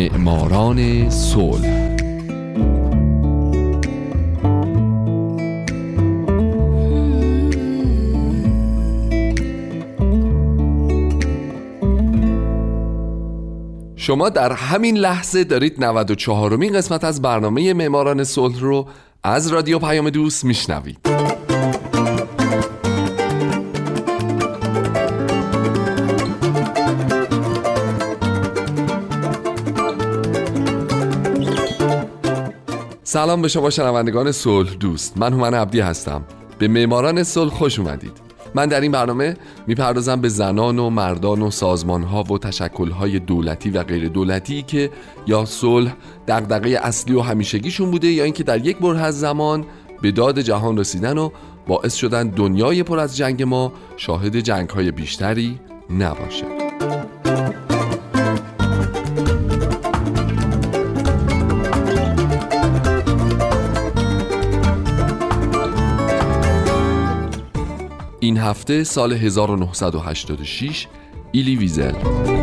معماران صلح. شما در همین لحظه دارید 94مین قسمت از برنامه معماران صلح رو از رادیو پیام دوست میشنوید. سلام به شما شنوندگان صلح دوست، من هومن عبدی هستم. به معماران صلح خوش اومدید. من در این برنامه میپردازم به زنان و مردان و سازمان‌ها و تشکل‌های دولتی و غیر دولتی که یا صلح دغدغه اصلی و همیشگیشون بوده یا اینکه در یک بره از زمان به داد جهان رسیدن و باعث شدن دنیای پر از جنگ ما شاهد جنگ‌های بیشتری نباشه. این هفته سال 1986 ایلی ویزل.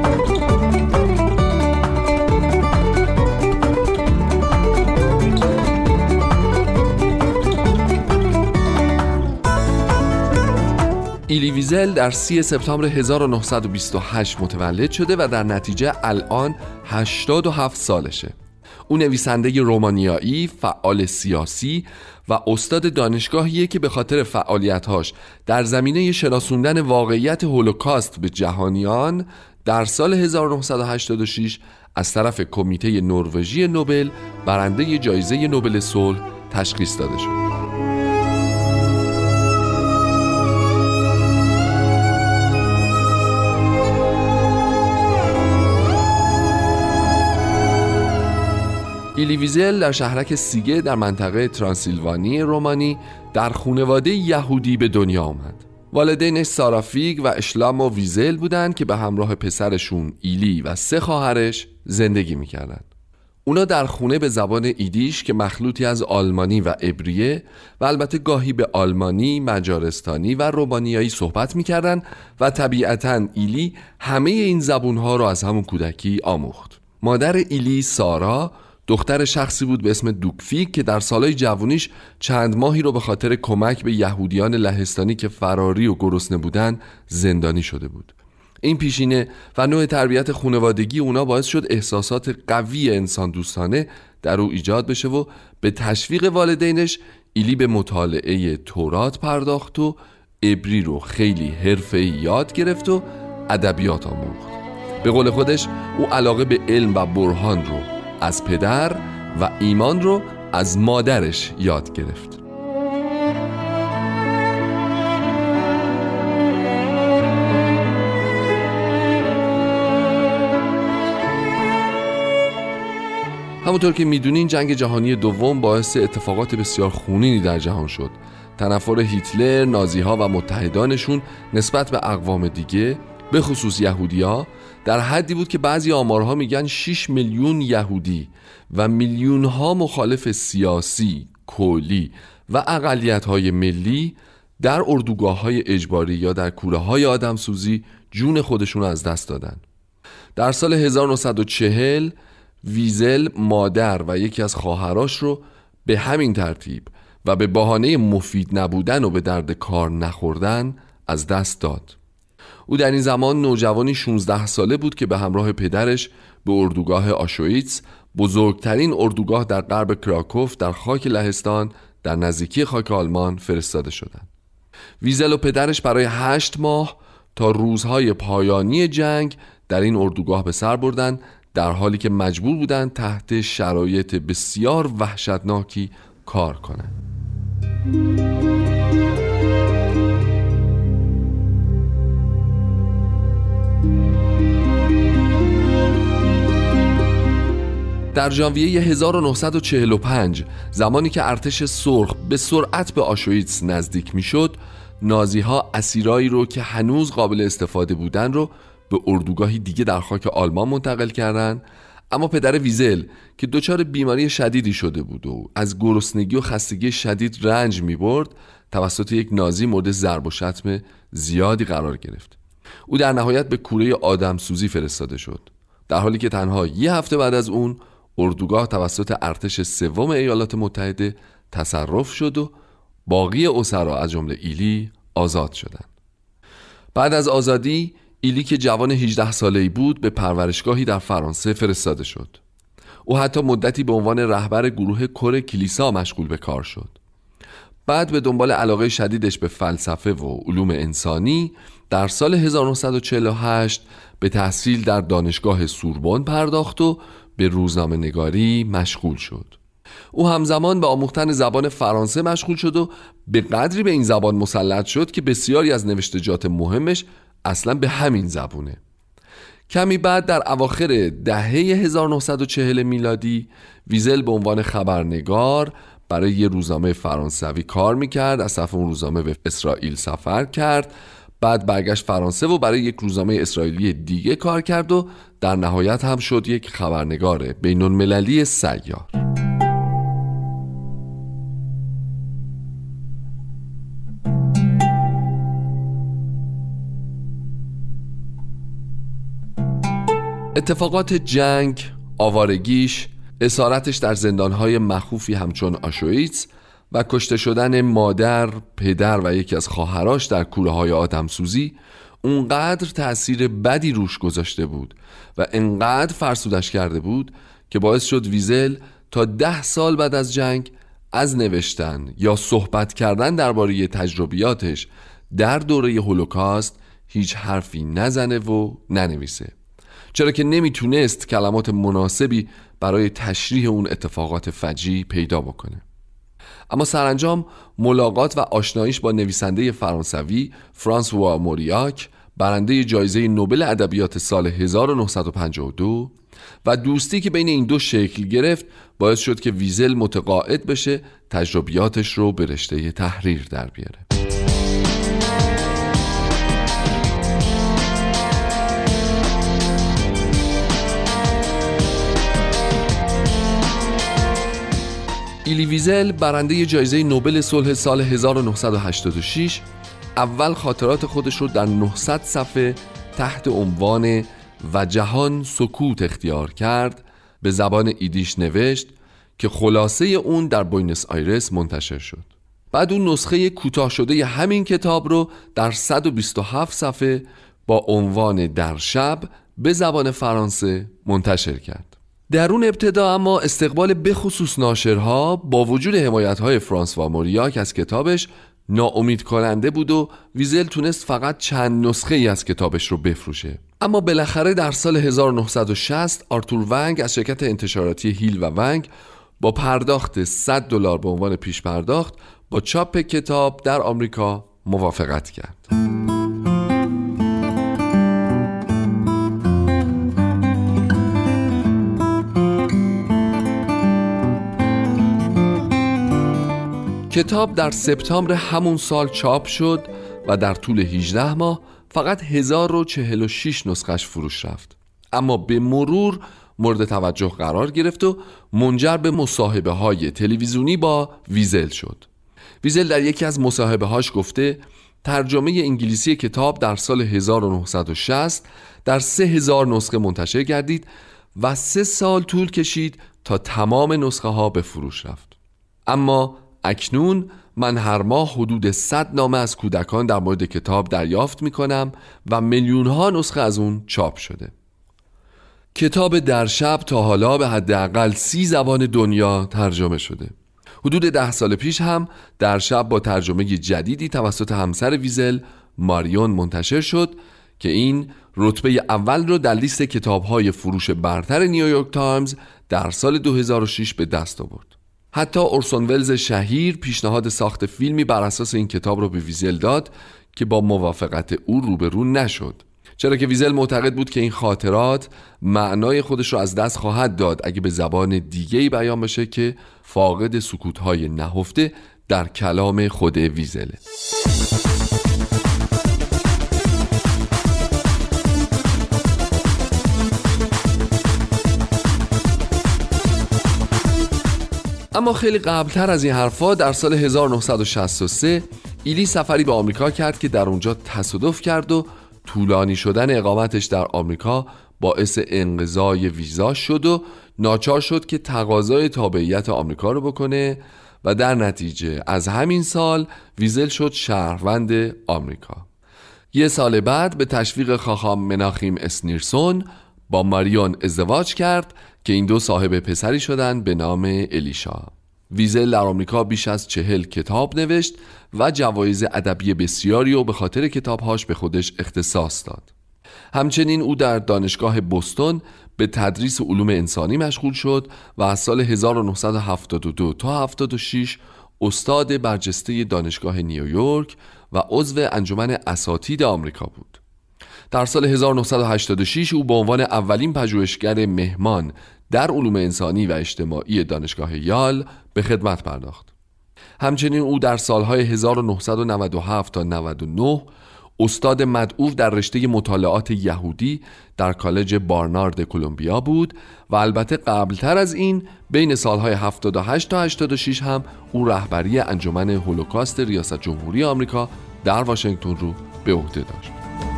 ایلی ویزل در 30 سپتامبر 1928 متولد شده و در نتیجه الان 87 سالشه. او نویسنده رومانیایی، فعال سیاسی و استاد دانشگاهیه که به خاطر فعالیت‌هاش در زمینه شناسوندن واقعیت هولوکاست به جهانیان در سال 1986 از طرف کمیته نروژی نوبل برنده جایزه نوبل صلح تشخیص داده شد. ایلی ویزل در شهرک سیگه در منطقه ترانسیلوانی رومانی در خانواده یهودی به دنیا آمد. والدینش سارافیگ و اشلام ویزل بودند که به همراه پسرشون ایلی و 3 خواهرش زندگی میکردند. اونا در خونه به زبان ایدیش که مخلوطی از آلمانی و عبریه و البته گاهی به آلمانی، مجارستانی و رومانیایی صحبت میکردند و طبیعتاً ایلی همه این زبونها رو از همون کودکی آموخت. مادر ایلی، سارا، دختر شخصی بود به اسم دوکفیک که در سالهای جوانیش چند ماهی رو به خاطر کمک به یهودیان لهستانی که فراری و گرسنه بودن زندانی شده بود. این پیشینه و نوع تربیت خانوادگی اونا باعث شد احساسات قوی انسان دوستانه در او ایجاد بشه و به تشویق والدینش ایلی به مطالعه تورات پرداخت و عبری رو خیلی حرفه‌ای یاد گرفت و ادبیات آموخت. به قول خودش او علاقه به علم و برهان رو از پدر و ایمان رو از مادرش یاد گرفت. همونطور که میدونین جنگ جهانی دوم باعث اتفاقات بسیار خونینی در جهان شد. تنفر هیتلر، نازی‌ها و متحدانشون نسبت به اقوام دیگه به خصوص یهودی‌ها در حدی بود که بعضی آمارها میگن 6 میلیون یهودی و میلیون‌ها مخالف سیاسی، کلی و اقلیت‌های ملی در اردوگاه‌های اجباری یا در کوله‌های آدمسوزی جون خودشون از دست دادن. در سال 1940 ویزل مادر و یکی از خواهراش رو به همین ترتیب و به بهانه مفید نبودن و به درد کار نخوردن از دست داد. او در این زمان نوجوانی 16 ساله بود که به همراه پدرش به اردوگاه آشویتس، بزرگترین اردوگاه در غرب کراکوف در خاک لهستان در نزدیکی خاک آلمان فرستاده شدند. ویزل و پدرش برای 8 ماه تا روزهای پایانی جنگ در این اردوگاه به سر بردند، در حالی که مجبور بودند تحت شرایط بسیار وحشتناکی کار کنند. در ژانویه 1945 زمانی که ارتش سرخ به سرعت به آشویتس نزدیک میشد، نازی‌ها اسیرایی رو که هنوز قابل استفاده بودن رو به اردوگاهی دیگه در خاک آلمان منتقل کردند. اما پدر ویزل که دچار بیماری شدیدی شده بود و از گرسنگی و خستگی شدید رنج می‌برد، توسط یک نازی مورد ضرب و شتم زیادی قرار گرفت. او در نهایت به کوره آدمسوزی فرستاده شد. در حالی که تنها یه هفته بعد از اون اردوگاه توسط ارتش سوم ایالات متحده تصرف شد و باقی اسرا از جمله ایلی آزاد شدند. بعد از آزادی ایلی که جوان 18 ساله‌ای بود به پرورشگاهی در فرانسه فرستاده شد. او حتی مدتی به عنوان رهبر گروه کور کلیسا مشغول به کار شد. بعد به دنبال علاقه شدیدش به فلسفه و علوم انسانی در سال 1948 به تحصیل در دانشگاه سوربن پرداخت و به روزنامه نگاری مشغول شد. او همزمان به آموختن زبان فرانسه مشغول شد و به قدری به این زبان مسلط شد که بسیاری از نوشتجات مهمش اصلا به همین زبونه. کمی بعد در اواخر دهه 1940 میلادی ویزل به عنوان خبرنگار برای یه روزنامه فرانسوی کار میکرد. از طرف اون روزنامه به اسرائیل سفر کرد، بعد برگشت فرانسه و برای یک روزنامه اسرائیلی دیگه کار کرد و در نهایت هم شد یک خبرنگار بین‌المللی سیار. اتفاقات جنگ، آوارگیش، اسارتش در زندانهای مخوفی همچون آشویتس و کشته شدن مادر، پدر و یکی از خواهراش در کوله‌های آدمسوزی اونقدر تأثیر بدی روش گذاشته بود و انقدر فرسودش کرده بود که باعث شد ویزل تا 10 سال بعد از جنگ از نوشتن یا صحبت کردن درباره تجربیاتش در دوره هولوکاست هیچ حرفی نزنه و ننویسه، چرا که نمیتونست کلمات مناسبی برای تشریح اون اتفاقات فجیع پیدا بکنه. اما سرانجام ملاقات و آشناییش با نویسنده فرانسوی فرانسوا موریاک، برنده جایزه نوبل ادبیات سال 1952 و دوستی که بین این دو شکل گرفت باعث شد که ویزل متقاعد بشه تجربیاتش رو به رشته تحریر در بیاره. ایلی ویزل برنده جایزه نوبل صلح سال 1986 اول خاطرات خودش رو در 900 صفحه تحت عنوان و جهان سکوت اختیار کرد به زبان ایدیش نوشت که خلاصه اون در بوینس آیرس منتشر شد. بعد اون نسخه کوتاه شده همین کتاب رو در 127 صفحه با عنوان در شب به زبان فرانسه منتشر کرد. در اون ابتدا اما استقبال بخصوص ناشرها با وجود حمایت‌های فرانسوا موریاک از کتابش ناامید کننده بود و ویزل تونست فقط چند نسخه ای از کتابش رو بفروشه. اما بالاخره در سال 1960 آرتور ونگ از شرکت انتشاراتی هیل و ونگ با پرداخت $100 به عنوان پیش پرداخت با چاپ کتاب در آمریکا موافقت کرد. کتاب در سپتامبر همون سال چاپ شد و در طول 18 ماه فقط 1046 نسخش فروش رفت، اما به مرور مورد توجه قرار گرفت و منجر به مصاحبه های تلویزیونی با ویزل شد. ویزل در یکی از مصاحبه هاش گفته ترجمه انگلیسی کتاب در سال 1960 در 3000 نسخه منتشر گردید و 3 سال طول کشید تا تمام نسخه ها به فروش رفت. اما اکنون من هر ماه حدود 100 نامه از کودکان در مورد کتاب دریافت می کنم و میلیون ها نسخه از اون چاپ شده. کتاب در شب تا حالا به حداقل 30 زبان دنیا ترجمه شده. حدود 10 سال پیش هم در شب با ترجمه جدیدی توسط همسر ویزل ماریون منتشر شد که این رتبه اول رو در لیست کتاب‌های فروش برتر نیویورک تایمز در سال 2006 به دست آورد. حتی اورسون ولز شهیر پیشنهاد ساخت فیلمی بر اساس این کتاب رو به ویزل داد که با موافقت او روبرو نشد، چرا که ویزل معتقد بود که این خاطرات معنای خودش رو از دست خواهد داد اگه به زبان دیگه‌ای بیان بشه که فاقد سکوت‌های نهفته در کلام خود ویزله. اما خیلی قبلتر از این حرفا در سال 1963 ایلی سفری به آمریکا کرد که در اونجا تصادف کرد و طولانی شدن اقامتش در آمریکا باعث انقضای ویزا شد و ناچار شد که تقاضای تابعیت آمریکا رو بکنه و در نتیجه از همین سال ویزل شد شهروند آمریکا. یه سال بعد به تشویق خاخام مناخیم اسنیرسون با ماریون ازدواج کرد که این دو صاحب پسری شدن به نام الیشا. ویزل در آمریکا بیش از 40 کتاب نوشت و جوایز ادبی بسیاری و به خاطر کتابهاش به خودش اختصاص داد. همچنین او در دانشگاه بوستون به تدریس علوم انسانی مشغول شد و از سال 1972 تا 76 استاد برجسته دانشگاه نیویورک و عضو انجمن اساتید آمریکا بود. در سال 1986 او به عنوان اولین پژوهشگر مهمان در علوم انسانی و اجتماعی دانشگاه یال به خدمت پرداخت. همچنین او در سالهای 1997 تا 99 استاد مدعو در رشته مطالعات یهودی در کالج بارنارد کلمبیا بود و البته قبلتر از این بین سالهای 78 تا 86 هم او رهبری انجمن هولوکاست ریاست جمهوری آمریکا در واشنگتن رو به عهده داشت.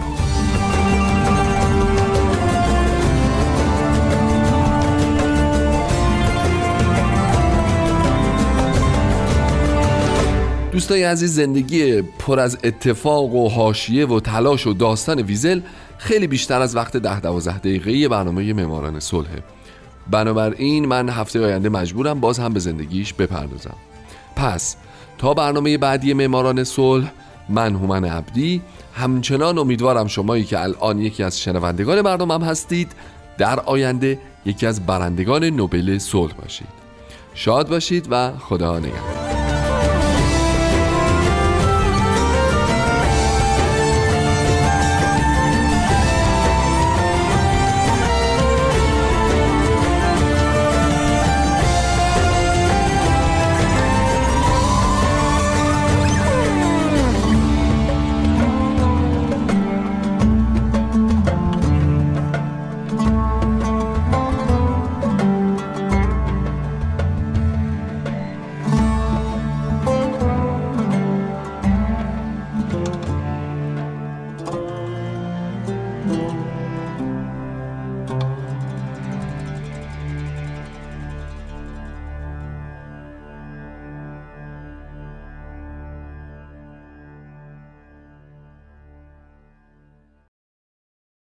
دوستای عزیز، زندگی پر از اتفاق و حاشیه و تلاش و داستان ویزل خیلی بیشتر از وقت 10-12 دقیقه‌ای برنامه معماران صلحه. بنابراین من هفته آینده مجبورم باز هم به زندگیش بپردازم. پس تا برنامه بعدی معماران صلح، من هومن عبدی همچنان امیدوارم شمایی که الان یکی از شنوندگان برنامه‌ام هستید در آینده یکی از برندگان نوبل صلح باشید. شاد باشید و خدا نگهدار.